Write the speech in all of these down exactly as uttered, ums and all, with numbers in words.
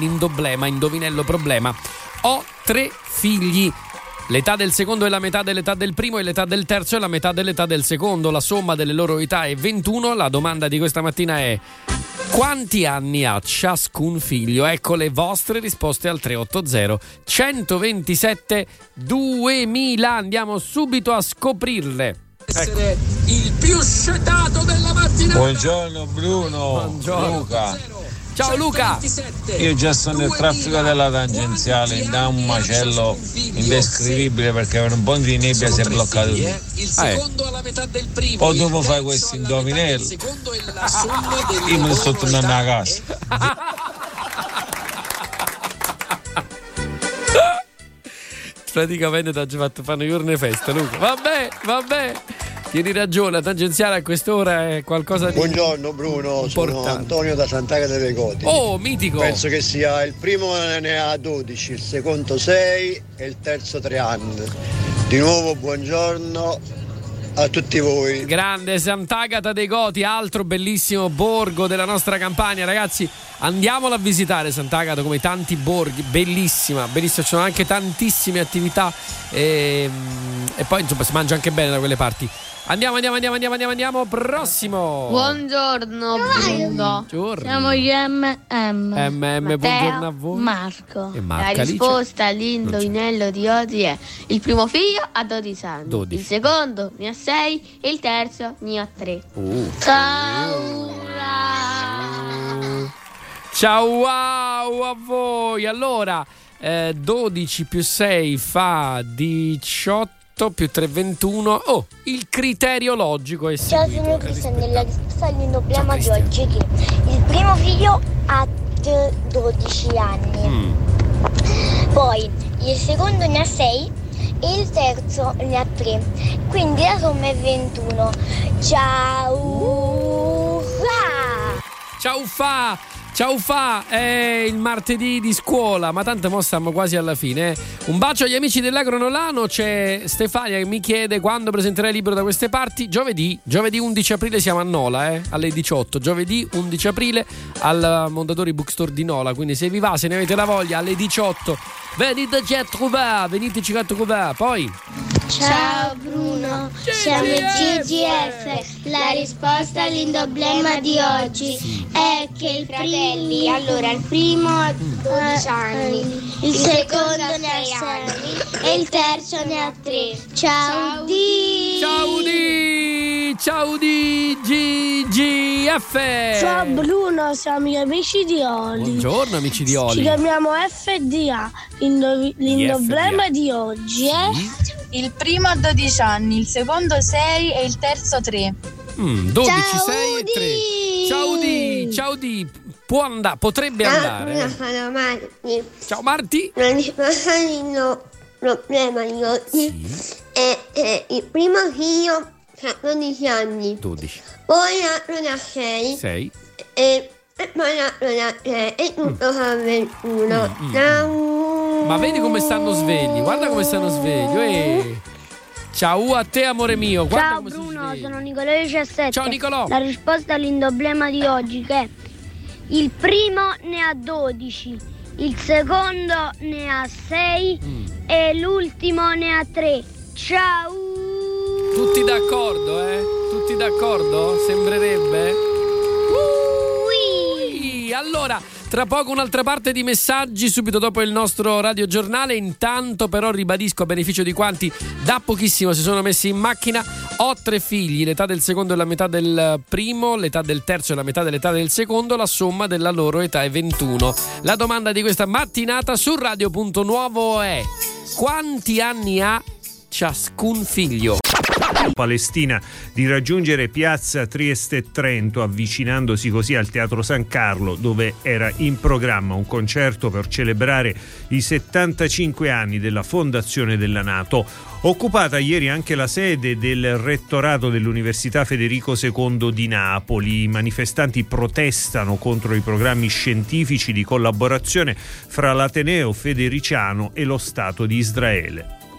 l'indoblema, indovinello problema. Ho tre figli. L'età del secondo è la metà dell'età del primo e l'età del terzo è la metà dell'età del secondo. La somma delle loro età è ventuno. La domanda di questa mattina è: quanti anni ha ciascun figlio? Ecco le vostre risposte al tre otto zero centoventisette duemila. Andiamo subito a scoprirle. Essere il più scetato della mattinata. Buongiorno Bruno. Buongiorno. Luca. Ciao Luca. Io già sono nel traffico della tangenziale, da un macello indescrivibile perché per un po' di nebbia si è bloccato tutto. Eh. Poi dopo fai questo indovinello. Io me ne sto tornando a casa. Praticamente ti ha fatto fare una giornata festa, Luca. Vabbè, vabbè. Tieni ragione, la tangenziale a quest'ora è qualcosa di... Buongiorno Bruno, importante. Sono Antonio da Sant'Agata delle Goti. Oh, mitico! Penso che sia il primo ne ha dodici, il secondo sei e il terzo tre anni. Di nuovo buongiorno a tutti voi. Grande Sant'Agata dei Goti, altro bellissimo borgo della nostra Campania. Ragazzi, andiamola a visitare Sant'Agata, come tanti borghi, bellissima, bellissima, ci sono anche tantissime attività e, e poi insomma si mangia anche bene da quelle parti. Andiamo, andiamo, andiamo, andiamo, andiamo, andiamo. Prossimo. Buongiorno Bruno. Buongiorno. Siamo gli M M. M M, Matteo, buongiorno a voi. Marco. E Marca, La Alice. risposta all'indovinello di oggi è: il primo figlio ha dodici anni, dodici. il secondo ne ha sei e il terzo ne ha tre. Uh. Ciao. Ciao, wow a voi. Allora, eh, dodici più sei fa diciotto più tre ventuno. Oh, il criterio logico è Ciao, seguito, sono è Cristian rispettato. della risposta all'indoblema di Ciao, oggi è che il primo figlio ha dodici anni, Mm. poi il secondo ne ha sei e il terzo ne ha tre, quindi la somma è ventuno. Ciao! Ah! Ciao fa! Ciao fa, è il martedì di scuola, ma tanto mo stiamo quasi alla fine. Eh. Un bacio agli amici dell'Agronolano. C'è Stefania che mi chiede quando presenterai il libro da queste parti. Giovedì, giovedì undici aprile siamo a Nola, eh, alle diciotto. Giovedì undici aprile al Mondadori Bookstore di Nola. Quindi se vi va, se ne avete la voglia, alle diciotto veniteci a trovare, veniteci a trovare. Poi Ciao Bruno, siamo il C G F. La risposta all'indoblema di oggi è che il fratelli, allora il primo ha dodici anni, il secondo ne ha sei e il terzo ne ha tre. Ciao di ciao di ciao di G G F. Ciao Bruno, siamo gli amici di Oli. Buongiorno amici di Oli. Ci chiamiamo F D A. L'indovi- l'indoblema di oggi è il primo ha dodici anni, il secondo sei e il terzo tre. Mm, dodici, Ciao sei e tre. di Ciao di, ciao di. Può andare, potrebbe andare. Ah, sono Marti. Ciao Marti. La risposta all'indoblema di oggi è, è il primo figlio ha dodici anni, dodici, poi l'altro ne ha sei sei. e, e poi l'altro ne ha tre e tutto fa ventuno. Mm, mm, Ciao. Ma vedi come stanno svegli, guarda come stanno svegli. Eh. Ciao a te amore mio. Guarda Ciao come si Bruno, sveglia. sono Nicolò diciassette. Ciao Nicolò. La risposta all'indoblema di oggi che è: il primo ne ha dodici, il secondo ne ha sei Mm. e l'ultimo ne ha tre. Ciao! Tutti d'accordo, eh? Tutti d'accordo? Sembrerebbe? Ui. Allora, tra poco un'altra parte di messaggi subito dopo il nostro radiogiornale. Intanto però ribadisco, a beneficio di quanti da pochissimo si sono messi in macchina, ho tre figli, l'età del secondo è la metà del primo, l'età del terzo è la metà dell'età del secondo, la somma della loro età è ventuno. La domanda di questa mattinata su Radio Punto Nuovo è: quanti anni ha ciascun figlio? Palestina di raggiungere piazza Trieste Trento, avvicinandosi così al Teatro San Carlo, dove era in programma un concerto per celebrare i settantacinque anni della fondazione della NATO. Occupata ieri anche la sede del rettorato dell'Università Federico secondo di Napoli. I manifestanti protestano contro i programmi scientifici di collaborazione fra l'Ateneo Federiciano e lo Stato di Israele.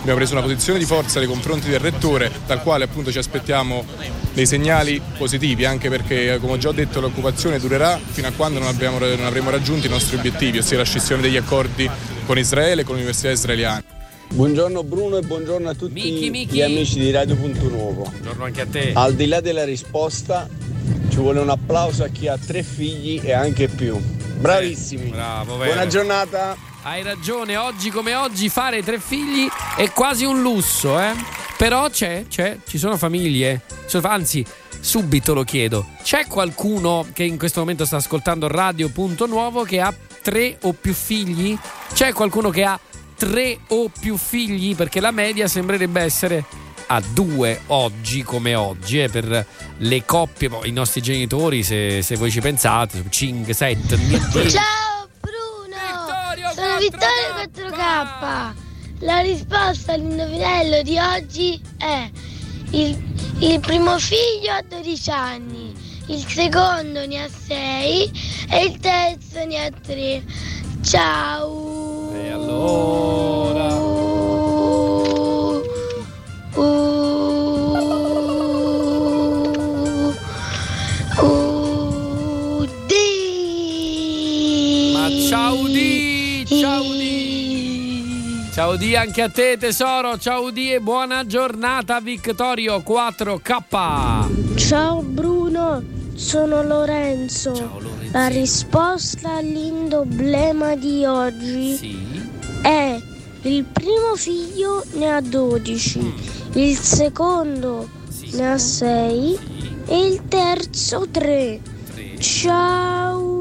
Abbiamo preso una posizione di forza nei confronti del rettore, dal quale appunto ci aspettiamo dei segnali positivi, anche perché, come ho già detto, l'occupazione durerà fino a quando non, abbiamo, non avremo raggiunto i nostri obiettivi, ossia la scissione degli accordi con Israele e con l'università israeliana. Buongiorno Bruno e buongiorno a tutti Michi, Michi. gli amici di Radio Punto Nuovo. Buongiorno anche a te. Al di là della risposta, ci vuole un applauso a chi ha tre figli e anche più. Bravissimi. Eh, bravo, vero. Buona giornata. Hai ragione, oggi come oggi fare tre figli è quasi un lusso, eh? Però c'è, c'è, ci sono famiglie, anzi, subito lo chiedo. C'è qualcuno che in questo momento sta ascoltando Radio Punto Nuovo che ha tre o più figli? C'è qualcuno che ha tre o più figli? Perché la media sembrerebbe essere a due oggi come oggi, eh, per le coppie, i nostri genitori, se, se voi ci pensate, cinque, sette. Ciao Bruno! Vittorio Sono Vittorio quattro K. La risposta all'indovinello di oggi è il, il primo figlio ha dodici anni, il secondo ne ha sei e il terzo ne ha tre. Ciao! E allora? Uh, uh, uh, di. Ma ciao di! Ciao di! Ciao di anche a te tesoro, ciao di e buona giornata Vittorio quattro K. Ciao Bruno, sono Lorenzo. Ciao Lorenzo. La risposta all'indoblema di oggi sì. è il primo figlio ne ha dodici, mm. il secondo sì. ne ha sei sì. e il terzo tre. Ciao.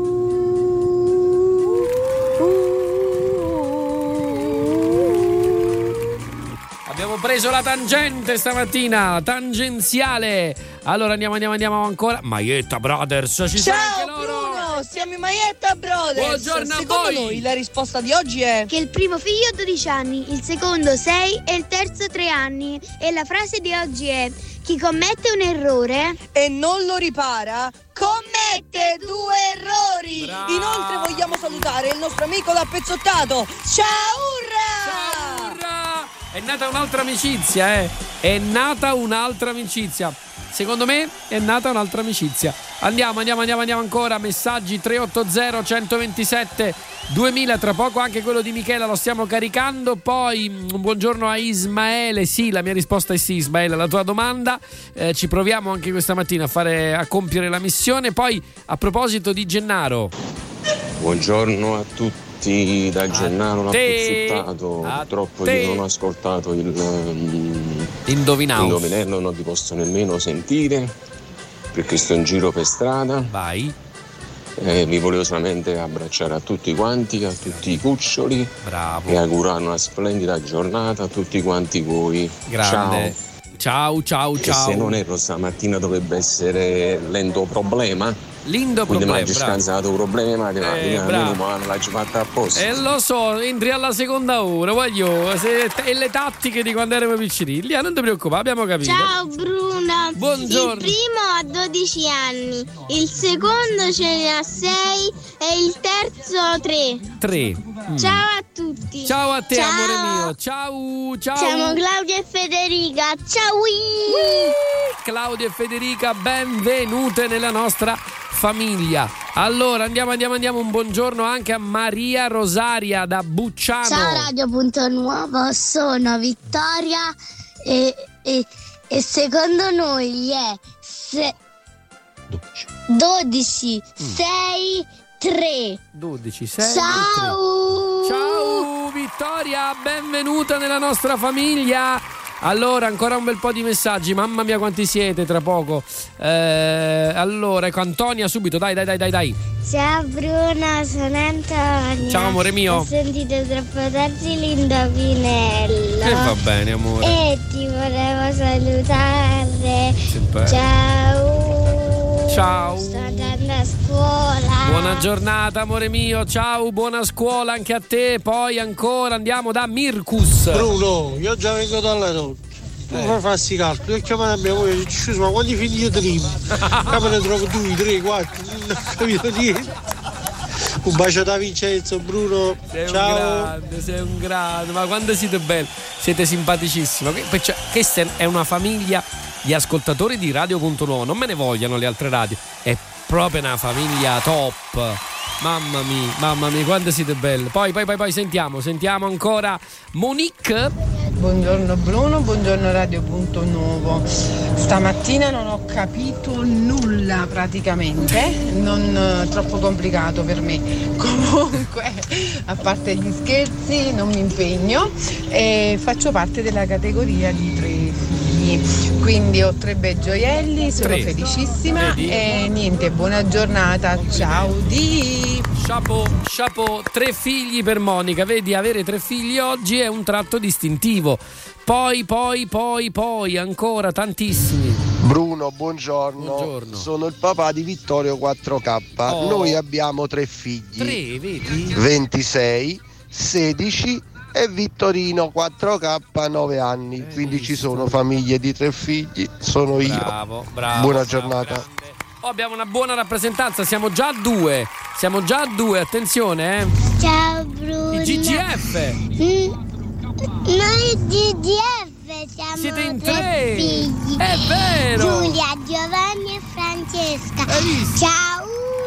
Abbiamo preso la tangente stamattina, tangenziale. Allora andiamo, andiamo, andiamo ancora. Maietta Brothers, ci sono anche loro. Bruno, siamo i Maietta Brothers. Buongiorno a Secondo voi. noi la risposta di oggi è che il primo figlio ha dodici anni, il secondo sei e il terzo tre anni. E la frase di oggi è: chi commette un errore e non lo ripara commette due errori. Bravo. Inoltre vogliamo salutare il nostro amico da Pezzottato. Ciao urra! Ciao urra! È nata un'altra amicizia, eh! È nata un'altra amicizia. Secondo me è nata un'altra amicizia. Andiamo, andiamo, andiamo, andiamo ancora. Messaggi tre otto zero uno due sette duemila. Tra poco anche quello di Michela lo stiamo caricando. Poi un buongiorno a Ismaele. Sì, la mia risposta è sì, Ismaele, alla tua domanda. Eh, ci proviamo anche questa mattina a fare a compiere la missione. Poi a proposito di Gennaro. Buongiorno a tutti. Da Gennaro l'ha pezzettato, purtroppo te. io non ho ascoltato il um, Indovinao. indovinello, non ti posso nemmeno sentire perché sto in giro per strada. Vai. Eh, vi volevo solamente abbracciare a tutti quanti, a tutti i cuccioli. Bravo. E augurare una splendida giornata a tutti quanti voi. Grande. Ciao, ciao, ciao. E se non erro stamattina dovrebbe essere l'endo problema. Lindo quindi problema. mi ha scansato un problema di matematica, eh, meno male l'hai fatta apposta. E eh, lo so, entri alla seconda ora, voglio se, e le tattiche di quando eravamo piccini. Lì non ti preoccupare, abbiamo capito. Ciao Bruno. Buongiorno. Il primo ha dodici anni, il secondo ce ne ha sei e il terzo tre. Tre. Mm. Ciao a tutti. Ciao a te, ciao. Amore mio. Ciao, ciao. Siamo Claudia e Federica. Ciao. Whee! Claudia e Federica, benvenute nella nostra famiglia. Allora andiamo, andiamo, andiamo. Un buongiorno anche a Maria Rosaria da Bucciano. Ciao Radio Punto Nuovo, sono Vittoria e, e, e secondo noi è se, dodici, sei, tre. dodici, sei, ciao. tre. Ciao Vittoria, benvenuta nella nostra famiglia. Allora, ancora un bel po' di messaggi. Mamma mia quanti siete, tra poco. eh, Allora, ecco Antonia subito. Dai, dai, dai, dai, dai. Ciao Bruno, sono Antonia. Ciao amore mio. Ho sentito troppo tardi l'indovinello. E va bene amore. E ti volevo salutare. Sempre. Ciao. Ciao. Sto andando a scuola. Buona giornata amore mio. Ciao, buona scuola anche a te. Poi ancora andiamo da Mirkus. Bruno, io già vengo dall'aeroporto. Tu eh. fai farsi caldo. Io chiamare a mia moglie. Scusa, ma quanti figli io tenevo? Come ne trovo due, tre, quattro. Non ho capito niente. Un bacio da Vincenzo, Bruno. Sei Ciao. un grande, sei un grande, ma quando siete belli, siete simpaticissimi. Cioè, questa è una famiglia di ascoltatori di Radio Punto Nuovo, non me ne vogliano le altre radio, è proprio una famiglia top. Mamma mia, mamma mia, quando siete belli. Poi, poi, poi, poi sentiamo, sentiamo ancora Monique. Buongiorno Bruno, buongiorno Radio Punto Nuovo. Stamattina non ho capito nulla praticamente, non eh, troppo complicato per me. Comunque, a parte gli scherzi, non mi impegno e faccio parte della categoria di tre figli. Quindi ho tre bei gioielli, sono tre. felicissima. Vedi? E niente, buona giornata, ciao di Chapeau, chapeau, tre figli per Monica, vedi, avere tre figli oggi è un tratto distintivo. Poi, poi, poi, poi, ancora tantissimi. Bruno, buongiorno. Buongiorno. Sono il papà di Vittorio quattro K. Oh. Noi abbiamo tre figli. Tre, vedi? ventisei, sedici e Vittorino quattro K nove anni. Eh, Quindi visto. Ci sono famiglie di tre figli, sono io. Bravo, bravo. Buona bravo, giornata. Grande. Oh, abbiamo una buona rappresentanza, siamo già a due. Siamo già a due, attenzione, eh. Ciao Bruno. Il G G F. Mm. Noi G G F siamo Siete in tre, tre. figli. È vero. Giulia, Giovanni e Francesca. Ciao.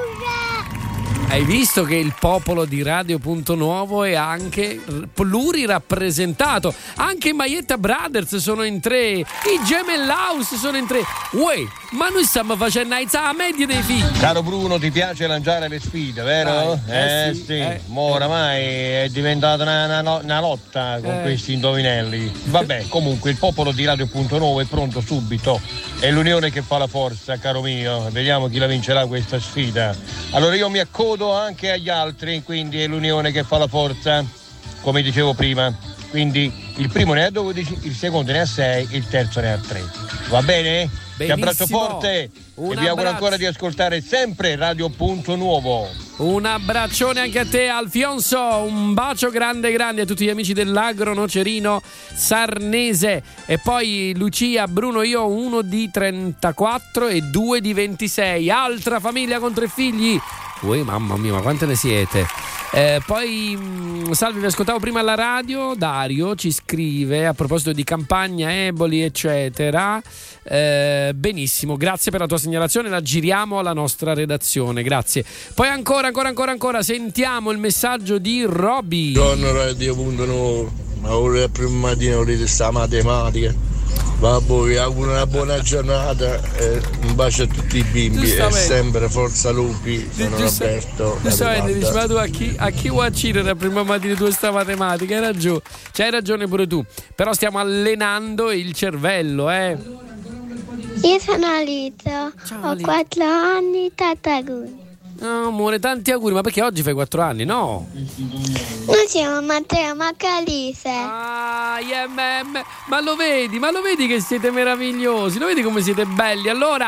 Hai visto che il popolo di Radio Punto Nuovo è anche plurirappresentato. Anche i Maietta Brothers sono in tre, i Gemellaus sono in tre. Uè, ma noi stiamo facendo la media dei figli. Caro Bruno, ti piace lanciare le sfide, vero? Dai, eh, eh sì, sì, eh, mo oramai è diventata una, una, una lotta con Eh. questi indovinelli. Vabbè, comunque il popolo di Radio Punto Nuovo è pronto subito. È l'unione che fa la forza, caro mio. Vediamo chi la vincerà questa sfida. Allora io mi accodo anche agli altri, quindi è l'unione che fa la forza, come dicevo prima. Quindi il primo ne ha dodici, il secondo ne ha sei, il terzo ne ha tre. Va bene? Ti abbraccio forte Un e vi auguro abbraccio. ancora di ascoltare sempre Radio Punto Nuovo. Un abbraccione anche a te, Alfionso. Un bacio grande grande a tutti gli amici dell'Agro Nocerino Sarnese. E poi Lucia, Bruno, io ho uno di trentaquattro e due di ventisei. Altra famiglia con tre figli. Uè, mamma mia, ma quante ne siete? Eh, poi mh, salve, vi ascoltavo prima alla radio. Dario ci scrive a proposito di campagna eboli eccetera. Eh, benissimo, grazie per la tua segnalazione, la giriamo alla nostra redazione, grazie. Poi ancora ancora ancora ancora sentiamo il messaggio di Roby. Buongiorno Radio Punto Nuovo, ma ora prima mattina volete sta matematica. Vabbè, vi auguro una buona giornata e un bacio a tutti i bimbi e sempre forza lupi. Sono Giusto- Roberto. Giustamente dici, ma tu a chi, a chi vuoi accedere la prima mattina tu sta matematica? Hai ragione, c'hai ragione pure tu. Però stiamo allenando il cervello, eh. Io sono Alito, ho quattro anni, Tataguni. No, amore, tanti auguri, ma perché oggi fai quattro anni, no? Noi siamo Matteo Macalise. Ah, yeah, man. Ma lo vedi, ma lo vedi che siete meravigliosi, lo vedi come siete belli. Allora,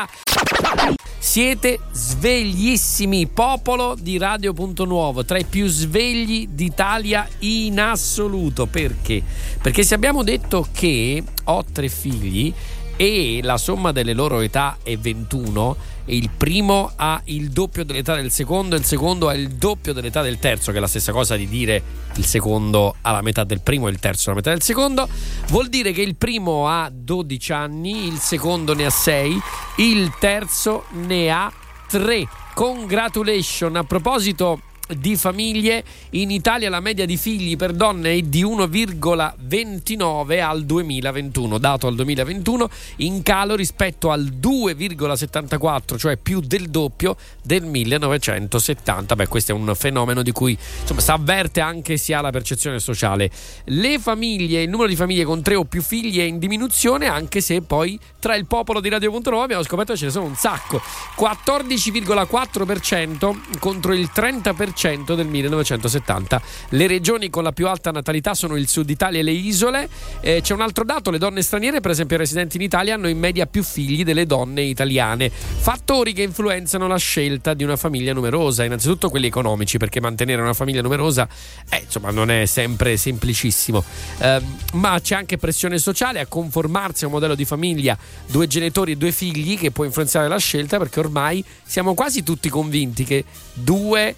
siete sveglissimi, popolo di Radio Punto Nuovo, tra i più svegli d'Italia in assoluto. Perché? Perché se abbiamo detto che ho tre figli e la somma delle loro età è ventuno, e il primo ha il doppio dell'età del secondo e il secondo ha il doppio dell'età del terzo, che è la stessa cosa di dire il secondo ha la metà del primo e il terzo la metà del secondo, vuol dire che il primo ha dodici anni, il secondo ne ha sei, il terzo ne ha tre. Congratulations. A proposito di famiglie, in Italia la media di figli per donne è di uno virgola ventinove al duemilaventuno, dato al duemilaventuno, in calo rispetto al due virgola settantaquattro, cioè più del doppio del millenovecentosettanta. Beh, questo è un fenomeno di cui insomma si avverte anche si ha la percezione sociale. Le famiglie, il numero di famiglie con tre o più figli è in diminuzione, anche se poi tra il popolo di Radio Punto Nuovo abbiamo scoperto che ce ne sono un sacco, quattordici virgola quattro per cento contro il trenta per cento del millenovecentosettanta. Le regioni con la più alta natalità sono il Sud Italia e le isole. Eh, c'è un altro dato: le donne straniere, per esempio residenti in Italia, hanno in media più figli delle donne italiane. Fattori che influenzano la scelta di una famiglia numerosa, innanzitutto quelli economici, perché mantenere una famiglia numerosa eh, insomma non è sempre semplicissimo, eh, ma c'è anche pressione sociale a conformarsi a un modello di famiglia due genitori e due figli, che può influenzare la scelta, perché ormai siamo quasi tutti convinti che due figli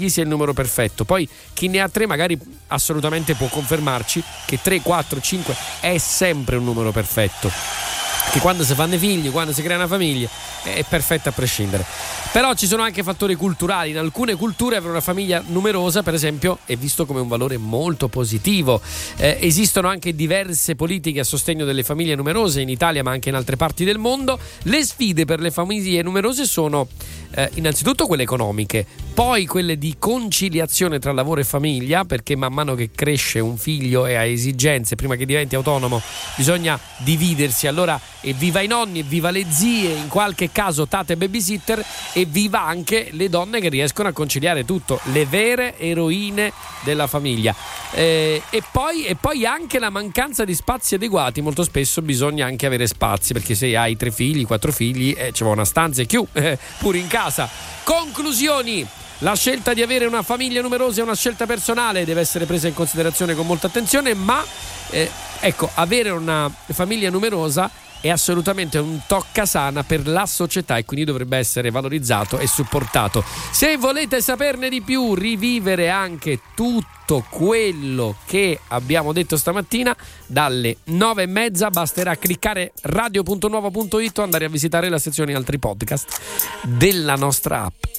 figli sia il numero perfetto. Poi chi ne ha tre magari assolutamente può confermarci che tre, quattro, cinque è sempre un numero perfetto, che quando si fanno figli, quando si crea una famiglia è perfetta a prescindere. Però ci sono anche fattori culturali. In alcune culture avere una famiglia numerosa, per esempio, è visto come un valore molto positivo. Eh, esistono anche diverse politiche a sostegno delle famiglie numerose in Italia, ma anche in altre parti del mondo. Le sfide per le famiglie numerose sono eh, innanzitutto quelle economiche, poi quelle di conciliazione tra lavoro e famiglia, perché man mano che cresce un figlio e ha esigenze, prima che diventi autonomo bisogna dividersi. Allora evviva i nonni, evviva le zie, in qualche caso tate e babysitter, e viva anche le donne che riescono a conciliare tutto, le vere eroine della famiglia. Eh, e, poi, e poi anche la mancanza di spazi adeguati. Molto spesso bisogna anche avere spazi, perché se hai tre figli, quattro figli, eh, ci va una stanza e più, eh, pure in casa. Conclusioni: la scelta di avere una famiglia numerosa è una scelta personale, deve essere presa in considerazione con molta attenzione, ma eh, ecco, avere una famiglia numerosa è assolutamente un toccasana per la società e quindi dovrebbe essere valorizzato e supportato. Se volete saperne di più, rivivere anche tutto quello che abbiamo detto stamattina, dalle nove e mezza basterà cliccare radio punto nuovo punto it o andare a visitare la sezione altri podcast della nostra app.